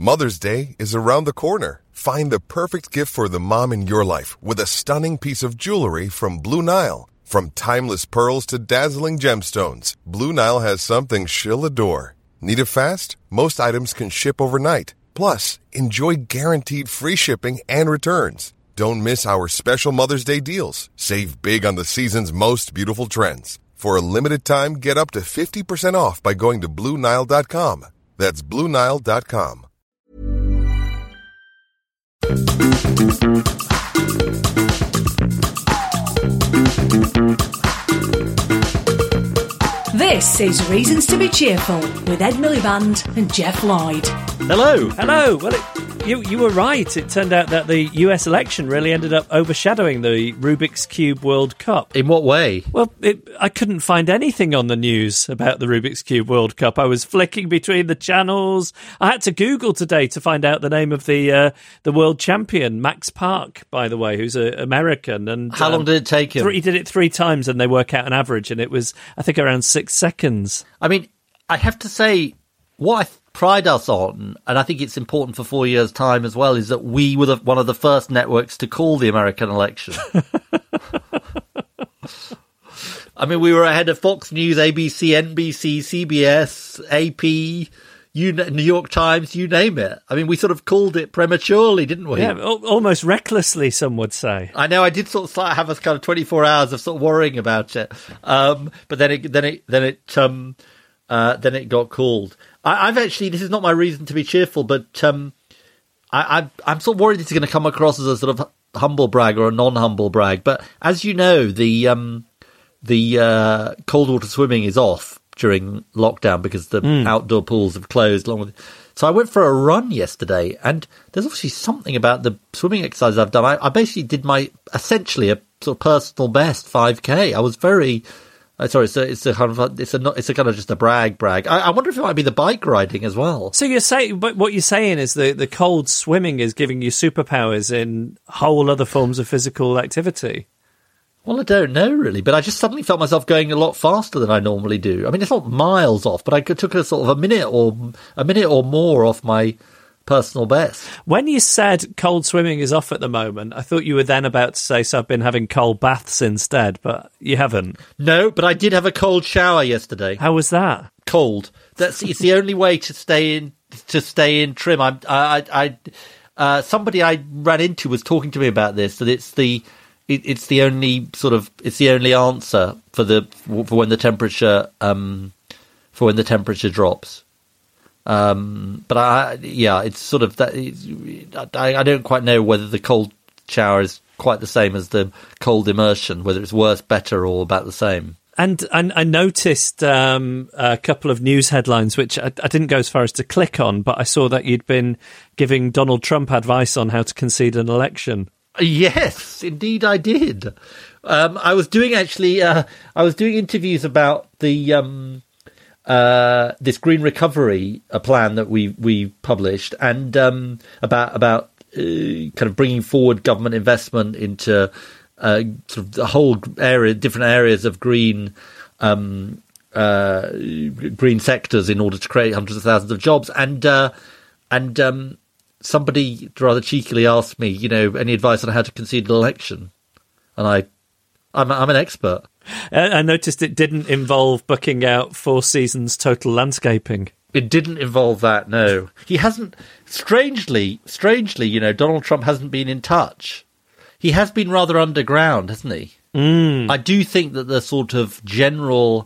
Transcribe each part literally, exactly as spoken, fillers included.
Mother's Day is around the corner. Find the perfect gift for the mom in your life with a stunning piece of jewelry from Blue Nile. From timeless pearls to dazzling gemstones, Blue Nile has something she'll adore. Need it fast? Most items can ship overnight. Plus, enjoy guaranteed free shipping and returns. Don't miss our special Mother's Day deals. Save big on the season's most beautiful trends. For a limited time, get up to fifty percent off by going to Blue Nile dot com. That's Blue Nile dot com. This is Reasons to be Cheerful with Ed Miliband and Jeff Lloyd. Hello. Hello. Well, it, you you were right. It turned out that the U S election really ended up overshadowing the Rubik's Cube World Cup. In what way? Well, it, I couldn't find anything on the news about the Rubik's Cube World Cup. I was flicking between the channels. I had to Google today to find out the name of the uh, the world champion, Max Park, by the way, who's an American. And how um, long did it take him? Three, he did it three times, and they work out an average, and it was, I think, around six seconds. I mean, I have to say, what I pride us on, and I think it's important for four years' time as well, is that we were the, one of the first networks to call the American election. I mean, we were ahead of Fox News, A B C, N B C, C B S, A P, you, New York Times, you name it. I mean, we sort of called it prematurely, didn't we? Yeah, al- almost recklessly, some would say. I know. I did sort of have us kind of twenty-four hours of sort of worrying about it, um, but then it, then it, then it, um, uh, then it got called. I, I've actually, this is not my reason to be cheerful, but um, I, I, I'm sort of worried it's going to come across as a sort of humble brag or a non-humble brag. But as you know, the um, the uh, cold water swimming is off during lockdown because the mm. outdoor pools have closed. Along with, so I went for a run yesterday, and there's obviously something about the swimming exercise I've done. I, I basically did my essentially a sort of personal best five K. I was very. Uh, sorry, it's a, it's a kind of it's a it's a kind of just a brag brag. I, I wonder if it might be the bike riding as well. So you're saying, but what you're saying is the the cold swimming is giving you superpowers in whole other forms of physical activity. Well, I don't know really, but I just suddenly felt myself going a lot faster than I normally do. I mean, it's not miles off, but I took a sort of a minute or a minute or more off my personal best. When you said cold swimming is off at the moment, I thought you were then about to say, so I've been having cold baths instead, but you haven't. No, but I did have a cold shower yesterday. How was that? Cold. That's it's the only way to stay in to stay in trim. I'm, I, I, uh, somebody I ran into was talking to me about this. That it's the it, it's the only sort of it's the only answer for the for when the temperature um for when the temperature drops. Um, but I, yeah, it's sort of that. I, I don't quite know whether the cold shower is quite the same as the cold immersion, whether it's worse, better, or about the same. And, and I noticed um, a couple of news headlines, which I, I didn't go as far as to click on, but I saw that you'd been giving Donald Trump advice on how to concede an election. Yes, indeed, I did. Um, I was doing actually. Uh, I was doing interviews about the. Um, Uh, this green recovery uh, plan that we we published, and um, about about uh, kind of bringing forward government investment into uh, sort of the whole area, different areas of green um, uh, green sectors in order to create hundreds of thousands of jobs. And uh, and um, somebody rather cheekily asked me, you know, any advice on how to concede an election, and I, I'm, I'm an expert. I noticed it didn't involve booking out Four Seasons Total Landscaping. It didn't involve that, no. He hasn't, strangely, strangely, you know, Donald Trump hasn't been in touch. He has been rather underground, hasn't he? Mm. I do think that the sort of general,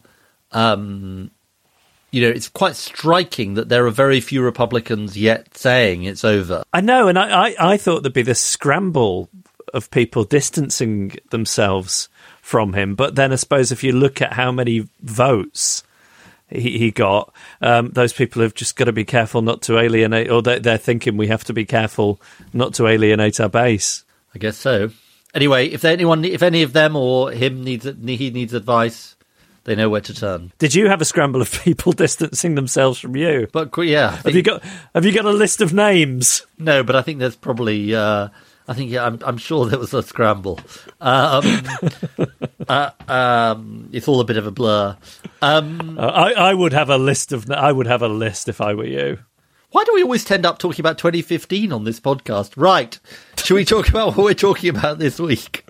um, you know, it's quite striking that there are very few Republicans yet saying it's over. I know, and I, I, I thought there'd be this scramble of people distancing themselves from him. But then I suppose if you look at how many votes he, he got, um, those people have just got to be careful not to alienate, or they're, they're thinking we have to be careful not to alienate our base. I guess so. Anyway, if anyone, if any of them or him needs he needs advice, they know where to turn. Did you have a scramble of people distancing themselves from you? But yeah, have think, you got have you got a list of names? No, but I think there's probably. Uh, I think yeah, I'm, I'm sure there was a scramble. Um, uh, um, it's all a bit of a blur. Um, uh, I, I would have a list of. I would have a list if I were you. Why do we always tend up talking about twenty fifteen on this podcast? Right. Should we talk about what we're talking about this week?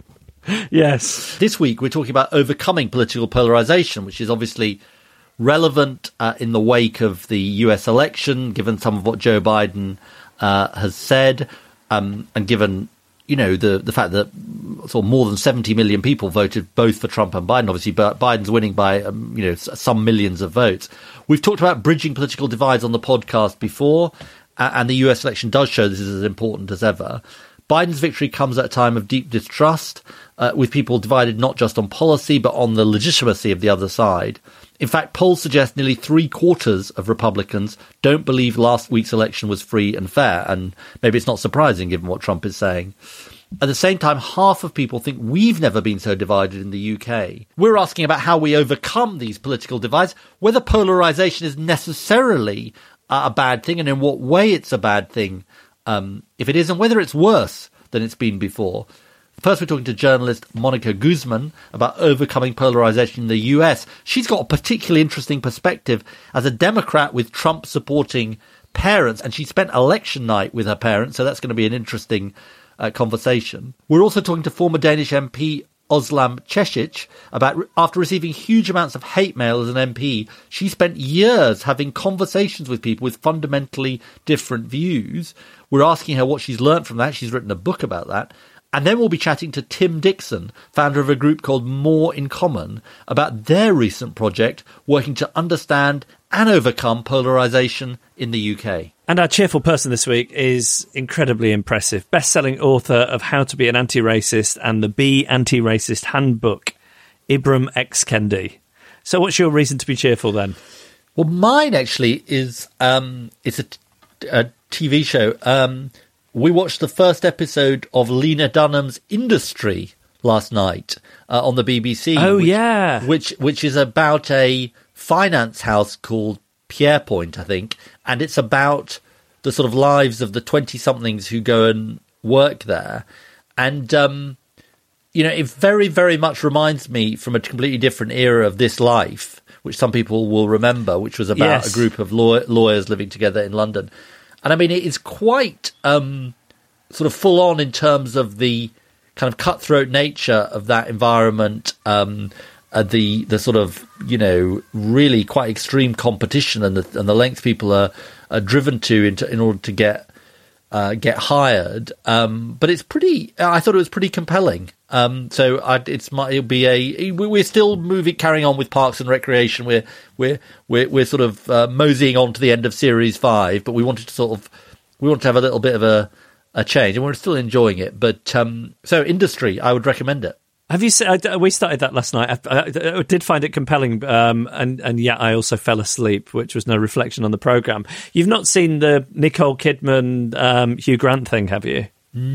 Yes. This week, we're talking about overcoming political polarization, which is obviously relevant uh, in the wake of the U S election, given some of what Joe Biden uh, has said, um, and given, you know, the, the fact that sort of more than seventy million people voted both for Trump and Biden. Obviously, but Biden's winning by, um, you know, some millions of votes. We've talked about bridging political divides on the podcast before, uh, and the U S election does show this is as important as ever. Biden's victory comes at a time of deep distrust, uh, with people divided not just on policy, but on the legitimacy of the other side. In fact, polls suggest nearly three quarters of Republicans don't believe last week's election was free and fair. And maybe it's not surprising given what Trump is saying. At the same time, half of people think we've never been so divided in the U K. We're asking about how we overcome these political divides, whether polarisation is necessarily uh, a bad thing, and in what way it's a bad thing, um, if it is, and whether it's worse than it's been before. First, we're talking to journalist Monica Guzman about overcoming polarisation in the U S. She's got a particularly interesting perspective as a Democrat with Trump-supporting parents, and she spent election night with her parents, so that's going to be an interesting Uh, conversation. We're also talking to former Danish M P Özlem Cekic about, after receiving huge amounts of hate mail as an M P, she spent years having conversations with people with fundamentally different views. We're asking her what she's learnt from that. She's written a book about that. And then we'll be chatting to Tim Dixon, founder of a group called More in Common, about their recent project working to understand and overcome polarisation in the U K. And our cheerful person this week is incredibly impressive. Best-selling author of How to Be an Anti-Racist and the Be Anti-Racist Handbook, Ibram X. Kendi. So what's your reason to be cheerful then? Well, mine actually is um, it's a, t- a T V show. Um, we watched the first episode of Lena Dunham's Industry last night uh, on the B B C. Oh, which, yeah. Which, which is about a finance house called Pierrepoint, I think, and it's about the sort of lives of the twenty-somethings who go and work there. And, um, you know, it very, very much reminds me from a completely different era of This Life, which some people will remember, which was about yes. a group of law- lawyers living together in London. And, I mean, it is quite um, sort of full on in terms of the kind of cutthroat nature of that environment, um Uh, the the sort of, you know, really quite extreme competition and the and the lengths people are, are driven to in, to in order to get uh, get hired. Um, but it's pretty. I thought it was pretty compelling. Um, so I, it's might it'll be a. We're still moving, carrying on with Parks and Recreation. We're we're we're we're sort of uh, moseying on to the end of series five, but we wanted to sort of we wanted to have a little bit of a a change, and we're still enjoying it. But um, so Industry, I would recommend it. Have you seen, we started that last night. I, I, I did find it compelling, um, and, and yet I also fell asleep, which was no reflection on the programme. You've not seen the Nicole Kidman, um, Hugh Grant thing, have you?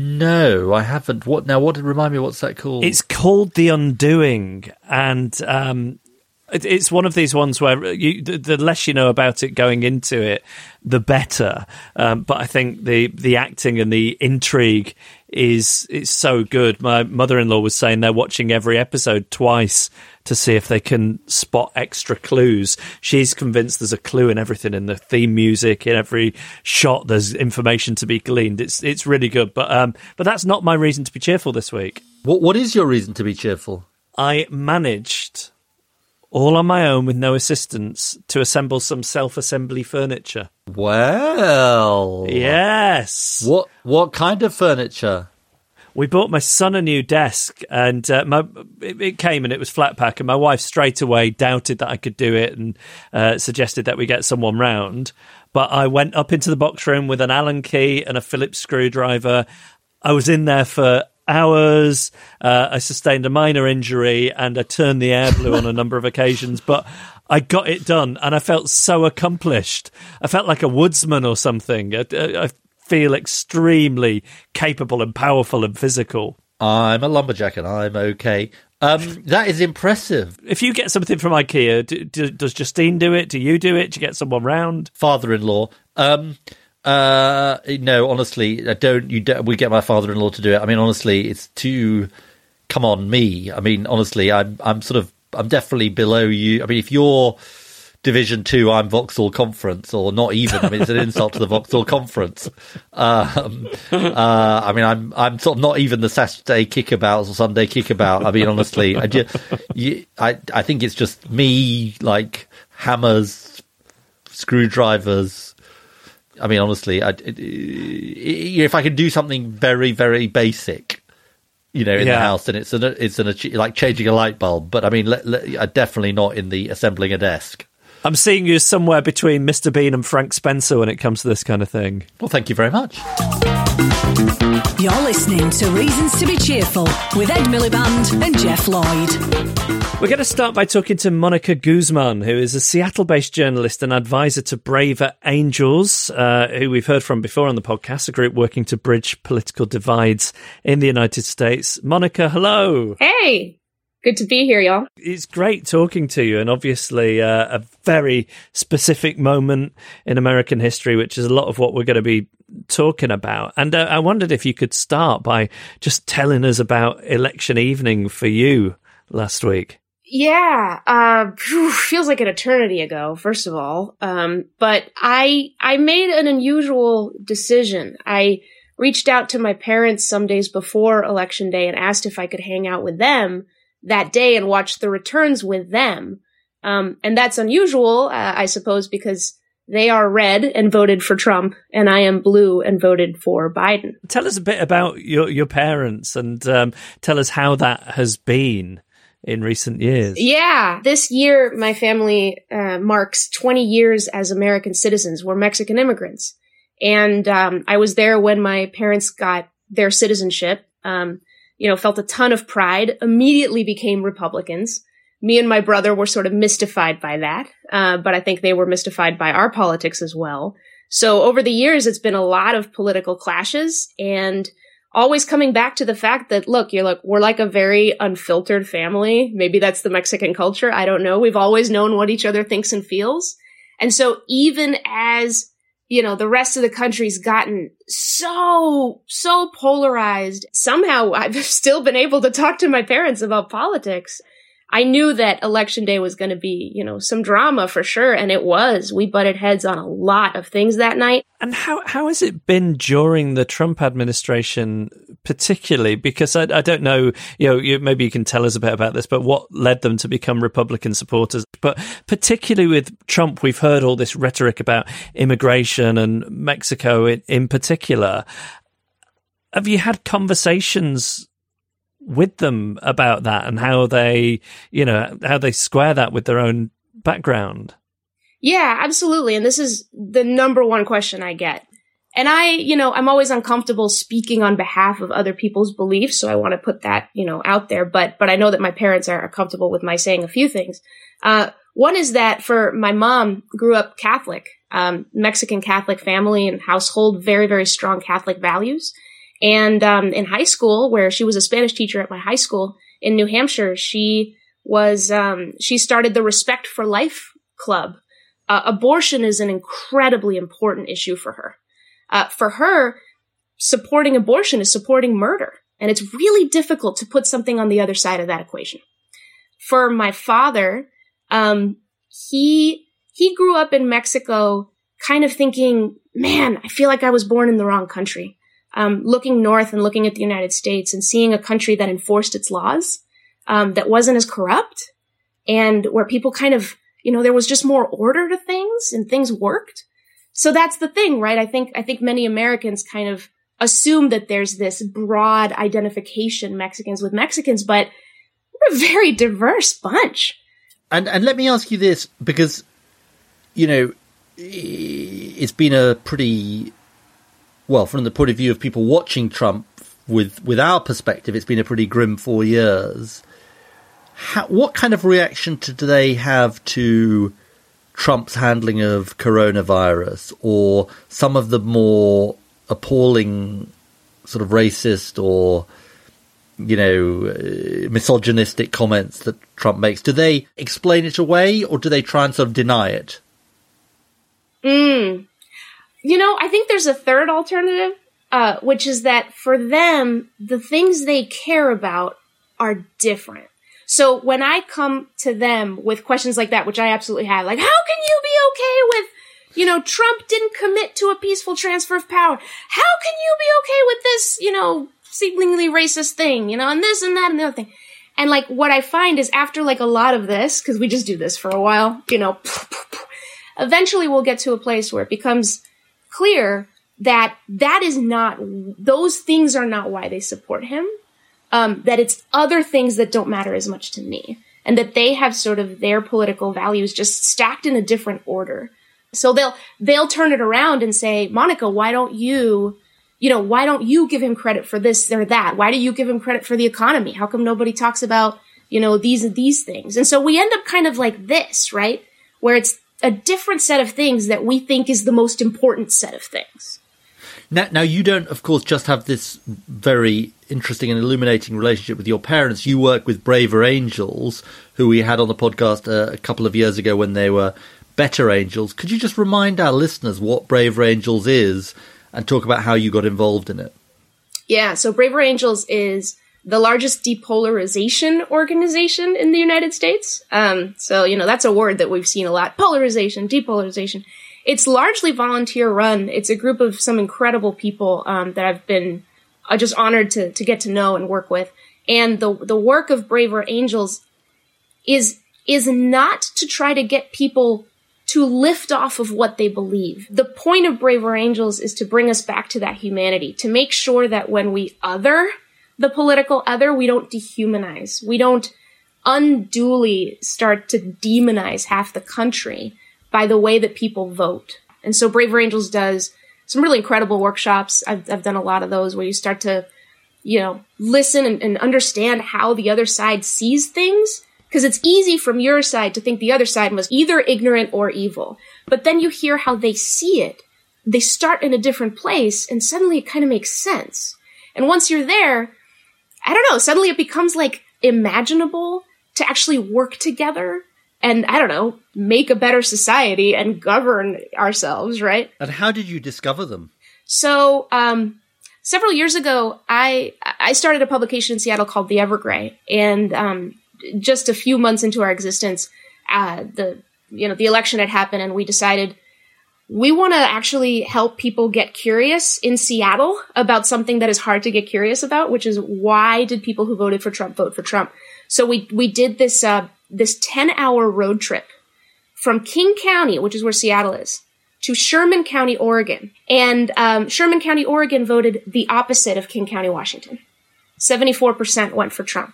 No, I haven't. What now? What remind me? What's that called? It's called The Undoing, and um, it, it's one of these ones where you, the, the less you know about it going into it, the better. Um, but I think the the acting and the intrigue is it's so good. My mother-in-law was saying they're watching every episode twice to see if they can spot extra clues. She's convinced there's a clue in everything, in the theme music, in every shot there's information to be gleaned. It's it's really good, but um but that's not my reason to be cheerful this week. What what is your reason to be cheerful? I managed all on my own with no assistance to assemble some self-assembly furniture. Well, yes. What what kind of furniture? We bought my son a new desk, and uh, my it, it came and it was flat pack, and my wife straight away doubted that I could do it and uh, suggested that we get someone round. But I went up into the box room with an Allen key and a Phillips screwdriver. I was in there for hours. Uh, I sustained a minor injury, and I turned the air blue on a number of occasions, but I got it done, and I felt so accomplished. I felt like a woodsman or something. I, I feel extremely capable and powerful and physical. I'm a lumberjack, and I'm okay. Um, that is impressive. If you get something from IKEA, do, do, does Justine do it? Do you do it? Do you get someone round? Father-in-law. Um, uh, no, honestly, I don't. You don't, we get my father-in-law to do it. I mean, honestly, it's too. Come on, me. I mean, honestly, I'm. I'm sort of. I'm definitely below you. I mean, if you're Division Two, I'm Vauxhall Conference, or not even. I mean, it's an insult to the Vauxhall Conference. Um, uh, I mean, I'm I'm sort of not even the Saturday Kickabout or Sunday Kickabout. I mean, honestly, I just, you, I I think it's just me, like hammers, screwdrivers. I mean, honestly, I, it, it, if I could do something very, very basic, you know, in yeah. the house, then it's an it's an like changing a light bulb. But I mean, le, le, definitely not in the assembling a desk. I'm seeing you somewhere between Mister Bean and Frank Spencer when it comes to this kind of thing. Well, thank you very much. You're listening to Reasons to be Cheerful with Ed Miliband and Jeff Lloyd. We're going to start by talking to Monica Guzman, who is a Seattle-based journalist and advisor to Braver Angels, uh, who we've heard from before on the podcast, a group working to bridge political divides in the United States. Monica, hello. Hey. Good to be here, y'all. It's great talking to you, and obviously uh, a very specific moment in American history, which is a lot of what we're going to be talking about. And uh, I wondered if you could start by just telling us about election evening for you last week. Yeah, uh, phew, feels like an eternity ago, first of all. Um, but I I made an unusual decision. I reached out to my parents some days before Election Day and asked if I could hang out with them that day and watch the returns with them. Um, and that's unusual, uh, I suppose, because they are red and voted for Trump, and I am blue and voted for Biden. Tell us a bit about your, your parents, and um, tell us how that has been in recent years. Yeah, this year my family uh, marks twenty years as American citizens. We're Mexican immigrants. And um, I was there when my parents got their citizenship. Um you know, felt a ton of pride, immediately became Republicans. Me and my brother were sort of mystified by that, uh, but I think they were mystified by our politics as well. So over the years, it's been a lot of political clashes and always coming back to the fact that, look, you're like, we're like a very unfiltered family. Maybe that's the Mexican culture. I don't know. We've always known what each other thinks and feels. And so even as you know, the rest of the country's gotten so, so polarized. Somehow I've still been able to talk to my parents about politics. I knew that Election Day was going to be, you know, some drama for sure. And it was. We butted heads on a lot of things that night. And how, how has it been during the Trump administration, particularly? Because I, I don't know, you know, you, maybe you can tell us a bit about this, but what led them to become Republican supporters? But particularly with Trump, we've heard all this rhetoric about immigration and Mexico in, in particular. Have you had conversations with them about that and how they, you know, how they square that with their own background? Yeah, absolutely. And this is the number one question I get. And I, you know, I'm always uncomfortable speaking on behalf of other people's beliefs. So I want to put that, you know, out there. But, but I know that my parents are comfortable with my saying a few things. Uh, one is that for my mom grew up Catholic, um, Mexican Catholic family and household, very, very strong Catholic values. And, um, in high school, where she was a Spanish teacher at my high school in New Hampshire, she was, um, she started the Respect for Life Club. Uh, abortion is an incredibly important issue for her. Uh, for her, supporting abortion is supporting murder. And it's really difficult to put something on the other side of that equation. For my father, um, he, he grew up in Mexico kind of thinking, man, I feel like I was born in the wrong country. Um, looking north and looking at the United States and seeing a country that enforced its laws, um, that wasn't as corrupt and where people kind of, you know, there was just more order to things and things worked. So that's the thing, right? I think, I think many Americans kind of assume that there's this broad identification Mexicans with Mexicans, but we're a very diverse bunch. And, and let me ask you this, because, you know, it's been a pretty, well, from the point of view of people watching Trump with, with our perspective, it's been a pretty grim four years. How, what kind of reaction do they have to Trump's handling of coronavirus, or some of the more appalling sort of racist or, you know, misogynistic comments that Trump makes? Do they explain it away, or do they try and sort of deny it? Mm. You know, I think there's a third alternative, uh, which is that for them, the things they care about are different. So when I come to them with questions like that, which I absolutely have, like, how can you be okay with, you know, Trump didn't commit to a peaceful transfer of power? How can you be okay with this, you know, seemingly racist thing, you know, and this and that and the other thing? And like, what I find is after like a lot of this, because we just do this for a while, you know, eventually we'll get to a place where it becomes clear that that is not, those things are not why they support him. Um, that it's other things that don't matter as much to me, and that they have sort of their political values just stacked in a different order. So they'll, they'll turn it around and say, Monica, why don't you, you know, why don't you give him credit for this or that? Why do you give him credit for the economy? How come nobody talks about, you know, these and these things? And so we end up kind of like this, right? Where it's a different set of things that we think is the most important set of things. Now, now, you don't, of course, just have this very interesting and illuminating relationship with your parents. You work with Braver Angels, who we had on the podcast uh, a couple of years ago when they were Better Angels. Could you just remind our listeners what Braver Angels is and talk about how you got involved in it? Yeah, so Braver Angels is the largest depolarization organization in the United States. Um, so, you know, that's a word that we've seen a lot. Polarization, depolarization. It's largely volunteer run. It's a group of some incredible people um, that I've been uh, just honored to to get to know and work with. And the the work of Braver Angels is is not to try to get people to lift off of what they believe. The point of Braver Angels is to bring us back to that humanity, to make sure that when we other the political other, we don't dehumanize. We don't unduly start to demonize half the country by the way that people vote. And so Braver Angels does some really incredible workshops. I've, I've done a lot of those where you start to, you know, listen and, and understand how the other side sees things. Because it's easy from your side to think the other side was either ignorant or evil. But then you hear how they see it. They start in a different place, and suddenly it kind of makes sense. And once you're there, I don't know, suddenly it becomes like imaginable to actually work together and, I don't know, make a better society and govern ourselves, right? And how did you discover them? So, um, several years ago, I I started a publication in Seattle called The Evergrey, and um, just a few months into our existence, uh, the you know the election had happened, and we decided we want to actually help people get curious in Seattle about something that is hard to get curious about, which is why did people who voted for Trump vote for Trump? So we we did this uh, this ten-hour road trip from King County, which is where Seattle is, to Sherman County, Oregon. And um, Sherman County, Oregon voted the opposite of King County, Washington. seventy-four percent went for Trump.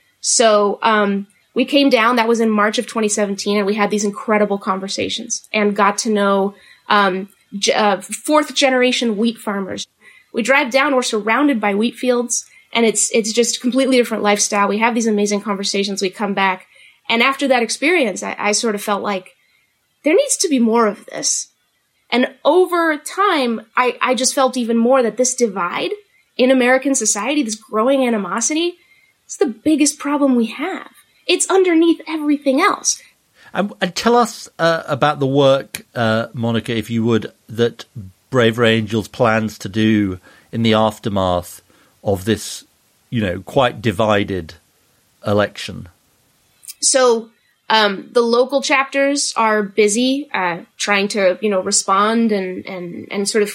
So um, we came down, that was in March of twenty seventeen, and we had these incredible conversations and got to know um, g- uh, fourth generation wheat farmers. We drive down, we're surrounded by wheat fields, and it's it's just a completely different lifestyle. We have these amazing conversations, we come back. And after that experience, I, I sort of felt like there needs to be more of this. And over time, I, I just felt even more that this divide in American society, this growing animosity, is the biggest problem we have. It's underneath everything else. And, and tell us uh, about the work, uh, Monica, if you would, that Braver Angels plans to do in the aftermath of this, you know, quite divided election. So um, the local chapters are busy uh, trying to, you know, respond and, and, and sort of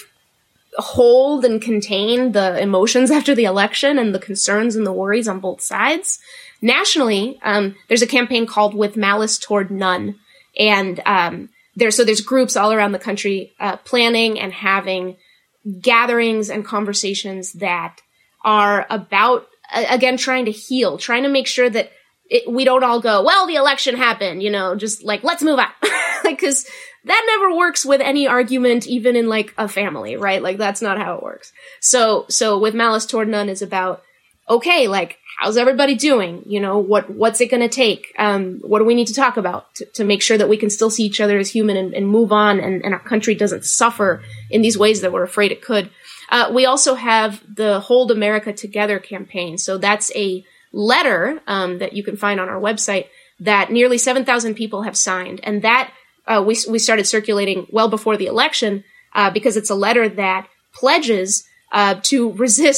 hold and contain the emotions after the election and the concerns and the worries on both sides. Nationally, um, there's a campaign called With Malice Toward None. And um, there, so there's groups all around the country uh, planning and having gatherings and conversations that are about, uh, again, trying to heal, trying to make sure that It, we don't all go, well, the election happened, you know, just like, let's move on. Like, cause that never works with any argument, even in like a family, right? Like, that's not how it works. So, so With Malice Toward None is about, okay, like, how's everybody doing? You know, what, what's it going to take? Um, what do we need to talk about to, to make sure that we can still see each other as human and, and move on and, and our country doesn't suffer in these ways that we're afraid it could. Uh, we also have the Hold America Together campaign. So that's a letter um, that you can find on our website that nearly seven thousand people have signed. And that uh, we we started circulating well before the election uh, because it's a letter that pledges uh, to resist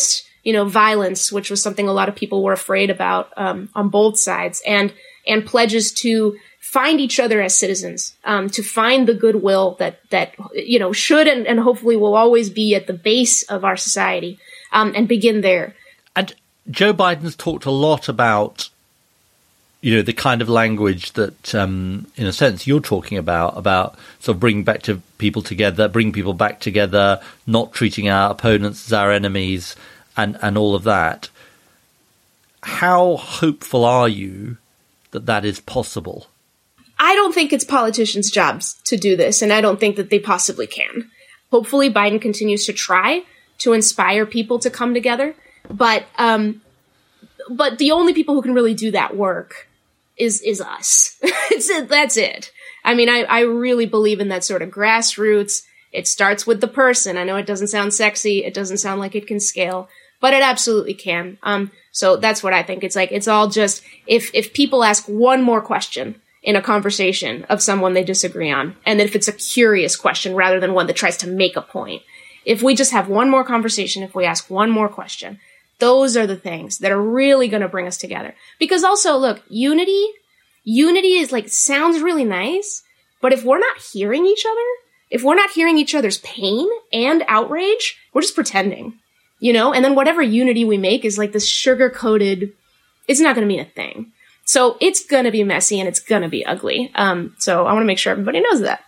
you know, violence, which was something a lot of people were afraid about um, on both sides, and and pledges to find each other as citizens, um, to find the goodwill that that you know should and, and hopefully will always be at the base of our society, um, and begin there. And Joe Biden's talked a lot about, you know, the kind of language that, um, in a sense, you're talking about, about sort of bringing back to people together, bringing people back together, not treating our opponents as our enemies, and, and all of that. How hopeful are you that that is possible? I don't think it's politicians' jobs to do this, and I don't think that they possibly can. Hopefully, Biden continues to try to inspire people to come together, but um, but the only people who can really do that work is is us. it's, that's it. I mean, I, I really believe in that sort of grassroots. It starts with the person. I know it doesn't sound sexy. It doesn't sound like it can scale, but it absolutely can. Um, so that's what I think. It's like, it's all just, if, if people ask one more question in a conversation of someone they disagree on, and if it's a curious question rather than one that tries to make a point, if we just have one more conversation, if we ask one more question, those are the things that are really going to bring us together. Because also, look, unity, unity is like, sounds really nice, but if we're not hearing each other, if we're not hearing each other's pain and outrage, we're just pretending, you know? And then whatever unity we make is like this sugar-coated, it's not going to mean a thing. So it's going to be messy and it's going to be ugly. Um, so I want to make sure everybody knows that.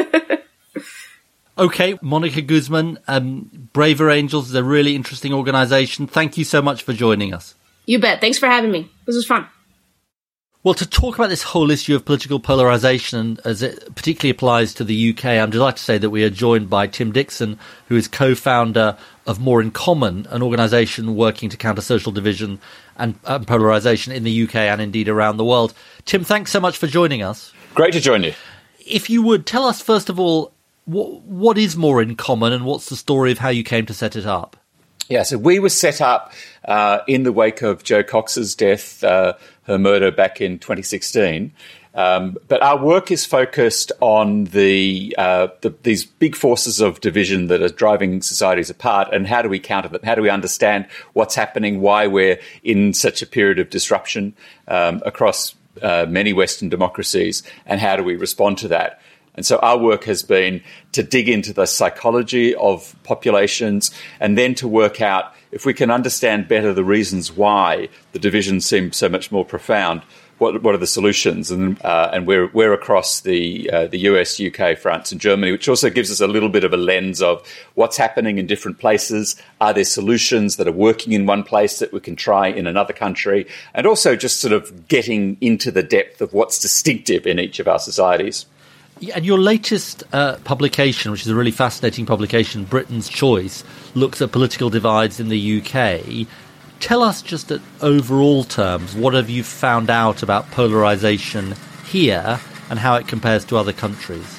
Okay, Monica Guzman, um, Braver Angels is a really interesting organization. Thank you so much for joining us. You bet. Thanks for having me. This was fun. Well, to talk about this whole issue of political polarization, as it particularly applies to the U K, I'm delighted to say that we are joined by Tim Dixon, who is co-founder of More in Common, an organisation working to counter social division and, and polarisation in the U K and indeed around the world. Tim, thanks so much for joining us. Great to join you. If you would, tell us first of all, what, what is More in Common and what's the story of how you came to set it up? Yeah, so we were set up uh, in the wake of Jo Cox's death, uh, her murder back in twenty sixteen. Um, but our work is focused on the, uh, the these big forces of division that are driving societies apart, and how do we counter them? How do we understand what's happening, why we're in such a period of disruption um, across uh, many Western democracies, and how do we respond to that? And so our work has been to dig into the psychology of populations and then to work out, if we can understand better the reasons why the divisions seem so much more profound, what what are the solutions? And uh, and we're we're across the uh, the U S, U K, France and Germany, which also gives us a little bit of a lens of what's happening in different places. Are there solutions that are working in one place that we can try in another country? And also just sort of getting into the depth of what's distinctive in each of our societies. Yeah, and your latest uh, publication, which is a really fascinating publication, Britain's Choice, looks at political divides in the U K. Tell us just at overall terms, what have you found out about polarisation here and how it compares to other countries?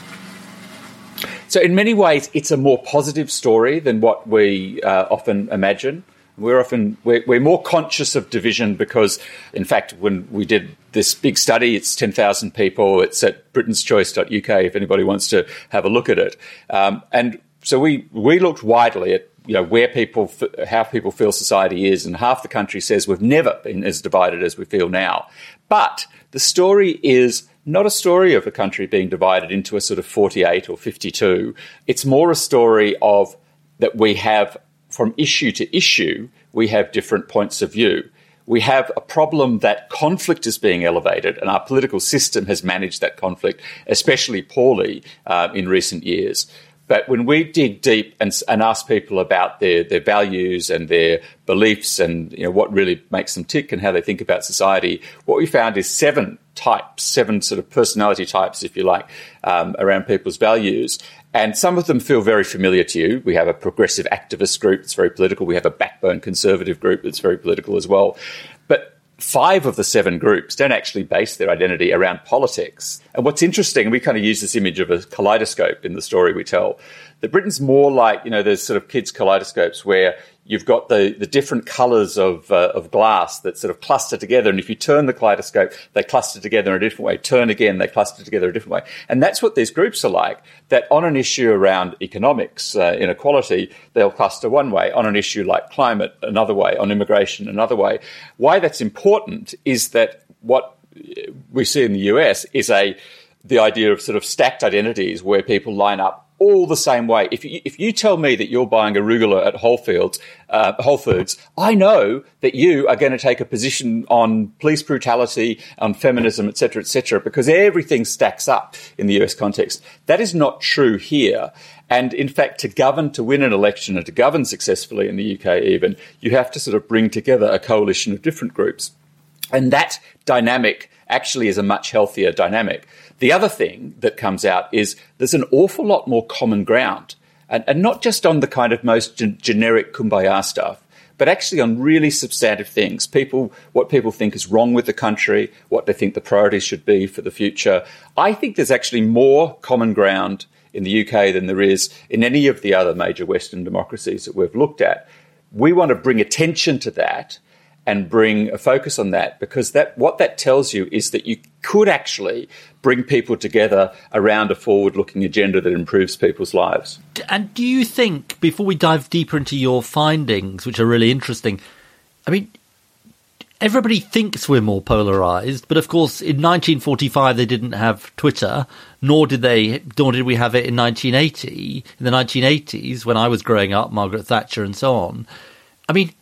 So in many ways, it's a more positive story than what we uh, often imagine. We're often we're, we're more conscious of division because, in fact, when we did this big study, it's ten thousand people. It's at britains choice dot U K if anybody wants to have a look at it. Um, and so we we looked widely at you know where people how people feel society is, and half the country says we've never been as divided as we feel now. But the story is not a story of a country being divided into a sort of forty-eight or fifty-two. It's more a story of that we have. From issue to issue, we have different points of view. We have a problem that conflict is being elevated, and our political system has managed that conflict especially poorly uh, in recent years. But when we dig deep and, and ask people about their, their values and their beliefs and you know what really makes them tick and how they think about society, what we found is seven types, seven sort of personality types, if you like, um, around people's values. And some of them feel very familiar to you. We have a progressive activist group that's very political. We have a backbone conservative group that's very political as well. But five of the seven groups don't actually base their identity around politics. And what's interesting, and we kind of use this image of a kaleidoscope in the story we tell, that Britain's more like, you know, there's sort of kids' kaleidoscopes where you've got the, the different colours of uh, of glass that sort of cluster together. And if you turn the kaleidoscope, they cluster together in a different way. Turn again, they cluster together a different way. And that's what these groups are like, that on an issue around economics, uh, inequality, they'll cluster one way. On an issue like climate, another way. On immigration, another way. Why that's important is that what we see in the U S is a the idea of sort of stacked identities where people line up all the same way. If you, if you tell me that you're buying arugula at Whole Foods, uh, Whole Foods, I know that you are going to take a position on police brutality, on feminism, et cetera, et cetera, because everything stacks up in the U S context. That is not true here. And in fact, to govern, to win an election and to govern successfully in the U K even, you have to sort of bring together a coalition of different groups. And that dynamic actually is a much healthier dynamic. The other thing that comes out is there's an awful lot more common ground, and, and not just on the kind of most gen- generic kumbaya stuff, but actually on really substantive things. People, what people think is wrong with the country, what they think the priorities should be for the future. I think there's actually more common ground in the U K than there is in any of the other major Western democracies that we've looked at. We want to bring attention to that and bring a focus on that, because that what that tells you is that you could actually bring people together around a forward-looking agenda that improves people's lives. And do you think, before we dive deeper into your findings, which are really interesting, I mean, everybody thinks we're more polarised, but of course in nineteen forty-five they didn't have Twitter, nor did they, nor did we have it in nineteen eighty, in the nineteen eighties when I was growing up, Margaret Thatcher and so on. I mean,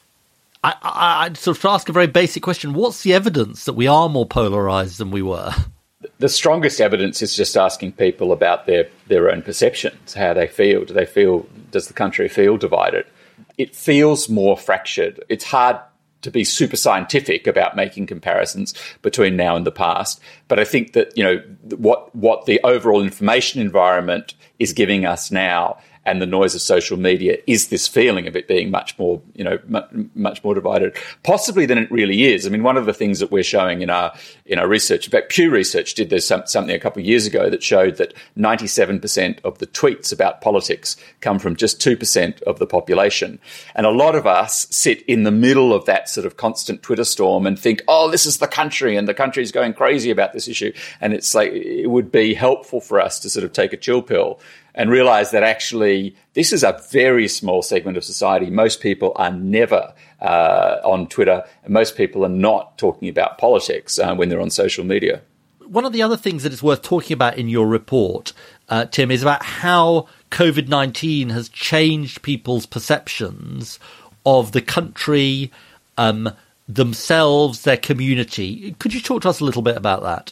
I, I, I'd sort of ask a very basic question. What's the evidence that we are more polarised than we were? The strongest evidence is just asking people about their, their own perceptions, how they feel. Do they feel, does the country feel divided? It feels more fractured. It's hard to be super scientific about making comparisons between now and the past. But I think that, you know, what what the overall information environment is giving us now and the noise of social media is this feeling of it being much more, you know, much, much more divided, possibly than it really is. I mean, one of the things that we're showing in our in our research, in fact, Pew Research did this some, something a couple of years ago that showed that ninety-seven percent of the tweets about politics come from just two percent of the population. And a lot of us sit in the middle of that sort of constant Twitter storm and think, oh, this is the country and the country is going crazy about this issue. And it's like, it would be helpful for us to sort of take a chill pill and realise that actually this is a very small segment of society. Most people are never uh, on Twitter, and most people are not talking about politics uh, when they're on social media. One of the other things that is worth talking about in your report, uh, Tim, is about how COVID nineteen has changed people's perceptions of the country, um, themselves, their community. Could you talk to us a little bit about that?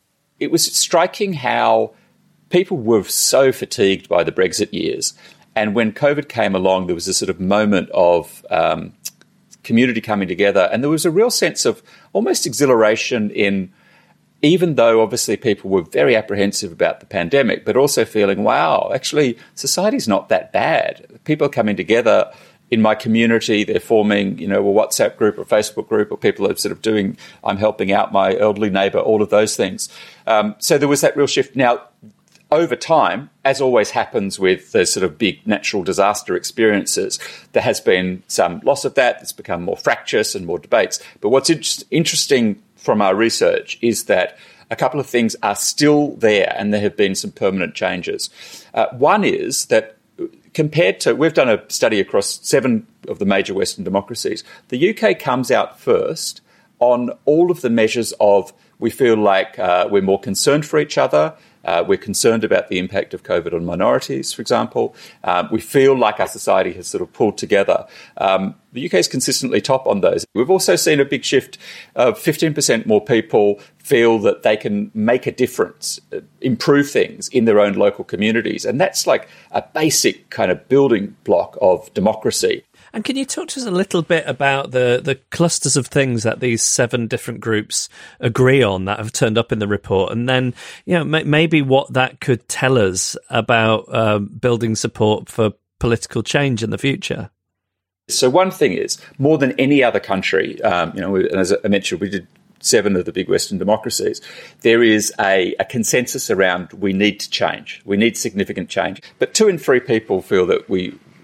It was striking how people were so fatigued by the Brexit years. And when COVID came along, there was a sort of moment of um, community coming together. And there was a real sense of almost exhilaration in, even though obviously people were very apprehensive about the pandemic, but also feeling, wow, actually society's not that bad. People are coming together. In my community, they're forming, you know, a WhatsApp group or Facebook group, or people are sort of doing, I'm helping out my elderly neighbour, all of those things. Um, so there was that real shift. Now, over time, as always happens with the sort of big natural disaster experiences, there has been some loss of that. It's become more fractious and more debates. But what's in- interesting from our research is that a couple of things are still there, and there have been some permanent changes. Uh, one is that compared to, we've done a study across seven of the major Western democracies, the U K comes out first on all of the measures of, we feel like uh, we're more concerned for each other. Uh, we're concerned about the impact of COVID on minorities, for example. Um, we feel like our society has sort of pulled together. Um, the U K is consistently top on those. We've also seen a big shift of fifteen percent more people feel that they can make a difference, improve things in their own local communities. And that's like a basic kind of building block of democracy. And can you talk to us a little bit about the, the clusters of things that these seven different groups agree on that have turned up in the report? And then, you know, m- maybe what that could tell us about um, building support for political change in the future? So one thing is, more than any other country, um, you know, and as I mentioned, we did seven of the big Western democracies, there is a, a consensus around we need to change. We need significant change. But two in three people feel that we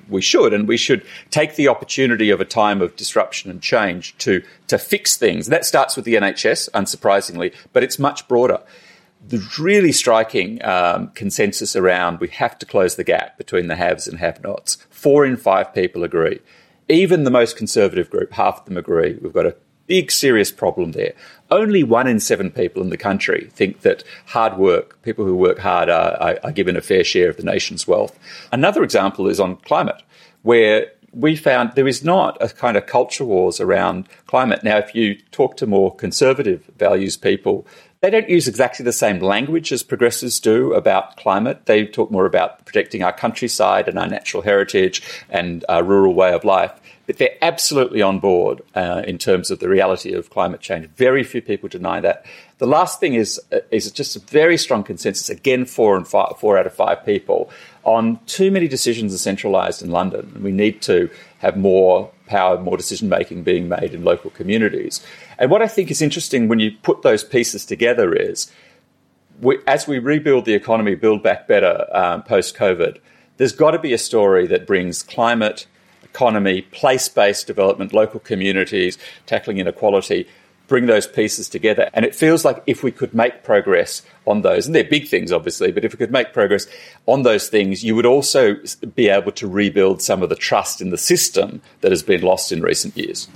we should. And we should take the opportunity of a time of disruption and change to, to fix things. That starts with the N H S, unsurprisingly, but it's much broader. The really striking um, consensus around we have to close the gap between the haves and have-nots. Four in five people agree. Even the most conservative group, half of them agree. We've got a big, serious problem there. Only one in seven people in the country think that hard work, people who work hard are, are, are given a fair share of the nation's wealth. Another example is on climate, where we found there is not a kind of culture wars around climate. Now, if you talk to more conservative values people, they don't use exactly the same language as progressives do about climate. They talk more about protecting our countryside and our natural heritage and our rural way of life. But they're absolutely on board uh, in terms of the reality of climate change. Very few people deny that. The last thing is uh, is just a very strong consensus, again, four and five, four out of five people, on too many decisions are centralised in London. And we need to have more power, more decision-making being made in local communities. And what I think is interesting when you put those pieces together is, we, as we rebuild the economy, build back better um, post-COVID, there's got to be a story that brings climate, economy, place-based development, local communities, tackling inequality, bring those pieces together. And it feels like if we could make progress on those, and they're big things, obviously, but if we could make progress on those things, you would also be able to rebuild some of the trust in the system that has been lost in recent years.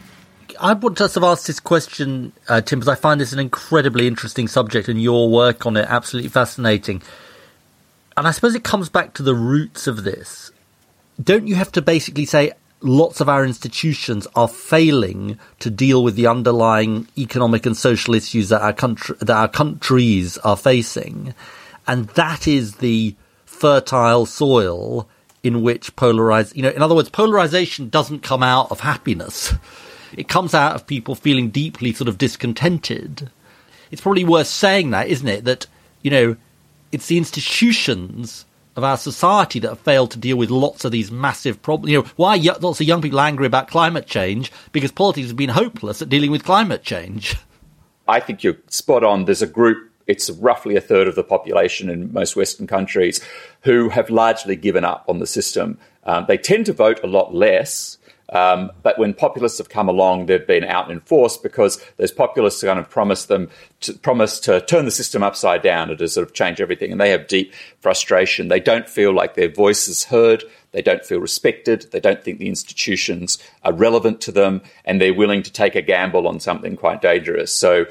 I would just have asked this question, uh, Tim, because I find this an incredibly interesting subject and your work on it absolutely fascinating. And I suppose it comes back to the roots of this. Don't you have to basically say lots of our institutions are failing to deal with the underlying economic and social issues that our country, that our countries are facing, and that is the fertile soil in which polarize. You know, in other words, polarization doesn't come out of happiness; it comes out of people feeling deeply sort of discontented. It's probably worth saying that, isn't it? That, you know, it's the institutions of our society that have failed to deal with lots of these massive problems. You know, why are lots of young people angry about climate change? Because politics have been hopeless at dealing with climate change. I think you're spot on. There's a group, it's roughly a third of the population in most Western countries, who have largely given up on the system. Um, they tend to vote a lot less, um, but when populists have come along, they've been out in force because those populists kind of promised them to, promise to turn the system upside down and to sort of change everything. And they have deep frustration. They don't feel like their voice is heard. They don't feel respected. They don't think the institutions are relevant to them, and they're willing to take a gamble on something quite dangerous. So,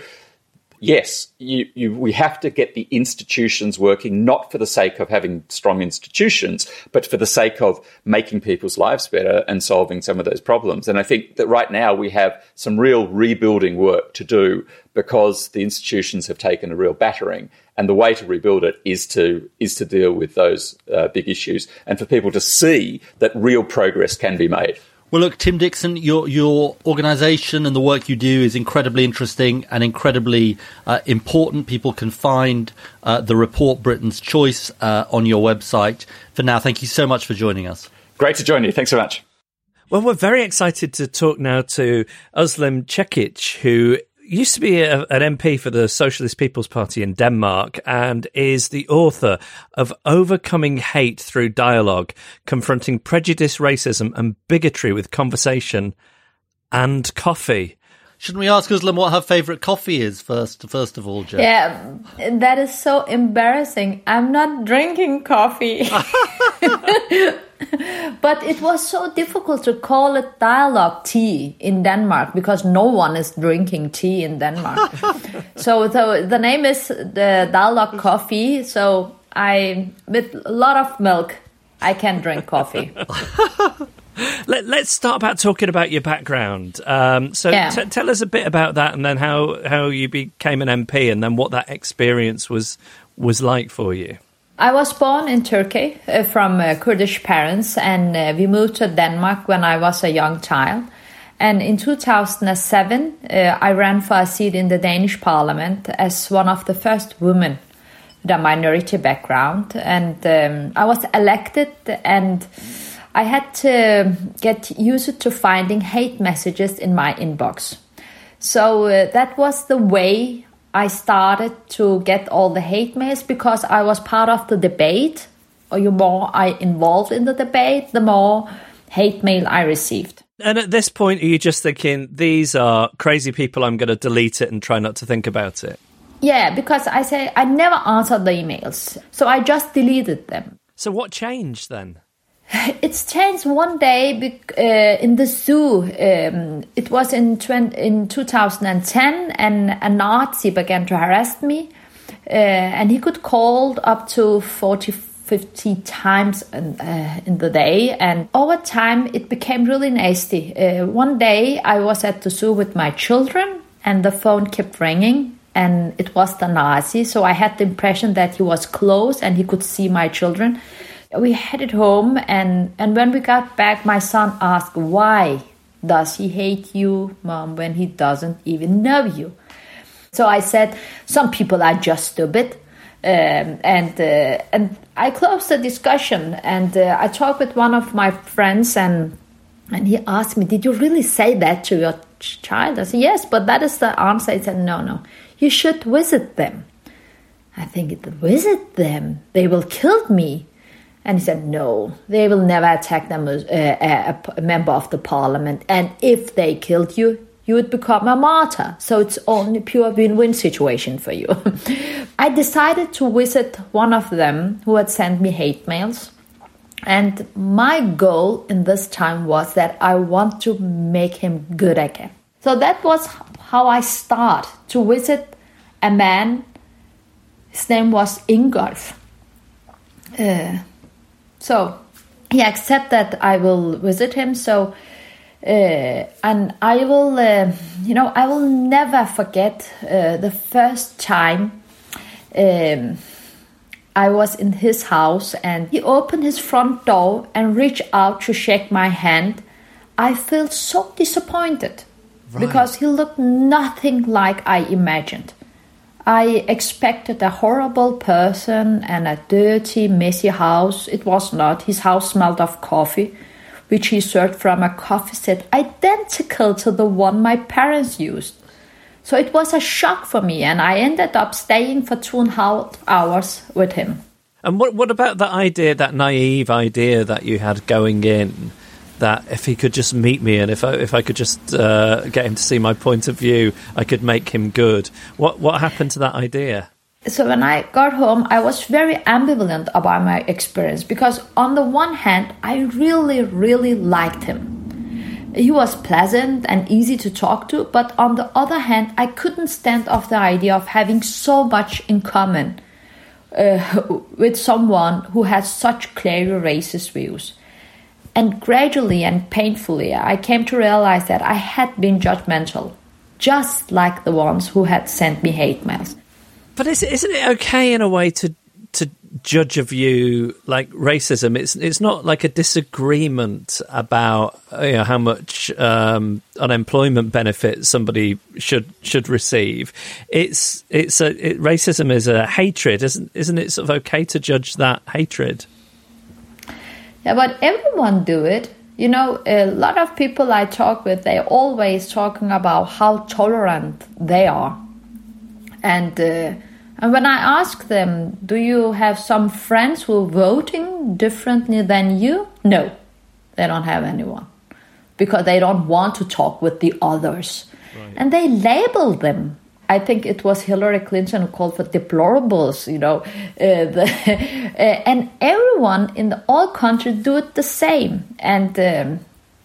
yes, you, you, we have to get the institutions working, not for the sake of having strong institutions, but for the sake of making people's lives better and solving some of those problems. And I think that right now we have some real rebuilding work to do because the institutions have taken a real battering. And the way to rebuild it is to is to deal with those uh, big issues and for people to see that real progress can be made. Well, look, Tim Dixon, your your organisation and the work you do is incredibly interesting and incredibly uh, important. People can find uh, the report Britain's Choice uh, on your website. For now, thank you so much for joining us. Great to join you. Thanks so much. Well, we're very excited to talk now to Özlem Cekic, who used to be a, an M P for the Socialist People's Party in Denmark and is the author of Overcoming Hate Through Dialogue, Confronting Prejudice, Racism and Bigotry with Conversation and Coffee. Shouldn't we ask Özlem what her favourite coffee is first, first of all, Jeff? Yeah, that is so embarrassing. I'm not drinking coffee. But it was so difficult to call it dialogue tea in Denmark because no one is drinking tea in Denmark. so, so the name is the dialogue coffee. So I, with a lot of milk, I can drink coffee. Let, let's start about talking about your background. Um, so yeah. t- tell us a bit about that, and then how, how you became an M P, and then what that experience was was like for you. I was born in Turkey uh, from uh, Kurdish parents, and uh, we moved to Denmark when I was a young child. And in two thousand seven, uh, I ran for a seat in the Danish parliament as one of the first women with a minority background. And um, I was elected, and I had to get used to finding hate messages in my inbox. So uh, that was the way I started to get all the hate mails, because I was part of the debate or the more I involved in the debate, the more hate mail I received. And at this point, are you just thinking, these are crazy people, I'm going to delete it and try not to think about it? Yeah, because I say I never answered the emails, so I just deleted them. So what changed then? It's changed one day uh, in the zoo. Um, it was in, twenty, in two thousand ten, and a Nazi began to harass me. Uh, and he could call up to forty, fifty times in, uh, in the day. And over time, it became really nasty. Uh, one day, I was at the zoo with my children, and the phone kept ringing. And it was the Nazi. So I had the impression that he was close and he could see my children. We headed home, and, and when we got back, my son asked, why does he hate you, Mom, when he doesn't even know you? So I said, some people are just stupid. Um, and uh, and I closed the discussion, and uh, I talked with one of my friends, and and he asked me, did you really say that to your ch- child? I said, yes, but that is the answer. He said, no, no, you should visit them. I think, visit them? They will kill me. And he said, no, they will never attack them as uh, a, a member of the parliament. And if they killed you, you would become a martyr. So it's only a pure win-win situation for you. I decided to visit one of them who had sent me hate mails. And my goal in this time was that I want to make him good again. So that was how I started to visit a man. His name was Ingolf. Uh, So he accepted that I will visit him. So, uh, and I will, uh, you know, I will never forget uh, the first time um, I was in his house, and he opened his front door and reached out to shake my hand. I felt so disappointed right. because he looked nothing like I imagined. I expected a horrible person and a dirty, messy house. It was not. His house smelled of coffee, which he served from a coffee set identical to the one my parents used. So it was a shock for me, and I ended up staying for two and a half hours with him. And what what about that idea, that naive idea that you had going in, that if he could just meet me and if I, if I could just uh, get him to see my point of view, I could make him good? What what happened to that idea? So when I got home, I was very ambivalent about my experience, because on the one hand, I really, really liked him. He was pleasant and easy to talk to, but on the other hand, I couldn't stand off the idea of having so much in common uh, with someone who has such clearly racist views. And gradually and painfully, I came to realize that I had been judgmental, just like the ones who had sent me hate mails. But is, isn't it okay in a way to to judge a view like racism? It's it's not like a disagreement about, you know, how much um, unemployment benefit somebody should should receive. It's it's a it, racism is a hatred, isn't isn't it? Sort of okay to judge that hatred. Yeah, but everyone do it. You know, a lot of people I talk with, they're always talking about how tolerant they are. And uh, and when I ask them, do you have some friends who are voting differently than you? No, they don't have anyone. Because they don't want to talk with the others. Right. And they label them. I think it was Hillary Clinton who called for deplorables, you know. Uh, the, uh, and everyone in the, all countries do it the same. And um,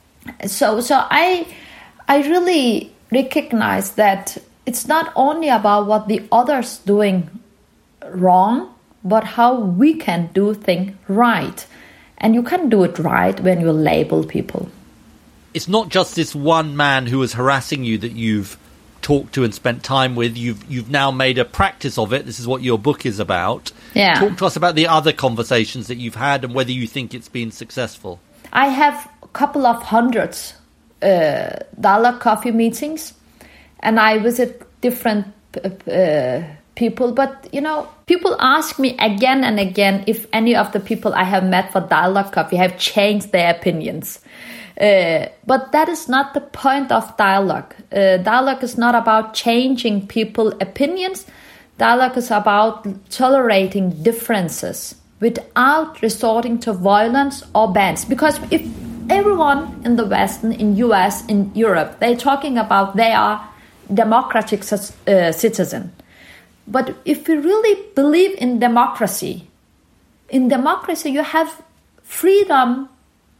so so I I really recognize that it's not only about what the others doing wrong, but how we can do things right. And you can do it right when you label people. It's not just this one man who was harassing you that you've talked to and spent time with. You've you've now made a practice of it. This is what your book is about. Yeah. Talk to us about the other conversations that you've had and whether you think it's been successful. I have a couple of hundreds uh, dollar coffee meetings, and I visit different uh, people. But, you know, people ask me again and again if any of the people I have met for dialogue coffee have changed their opinions. Uh, but that is not the point of dialogue. Uh, dialogue is not about changing people's opinions. Dialogue is about tolerating differences. without resorting to violence or bans. Because if everyone in the West, in U S, in Europe, they're talking about they are democratic uh, citizen. But if we really believe in democracy, in democracy you have freedom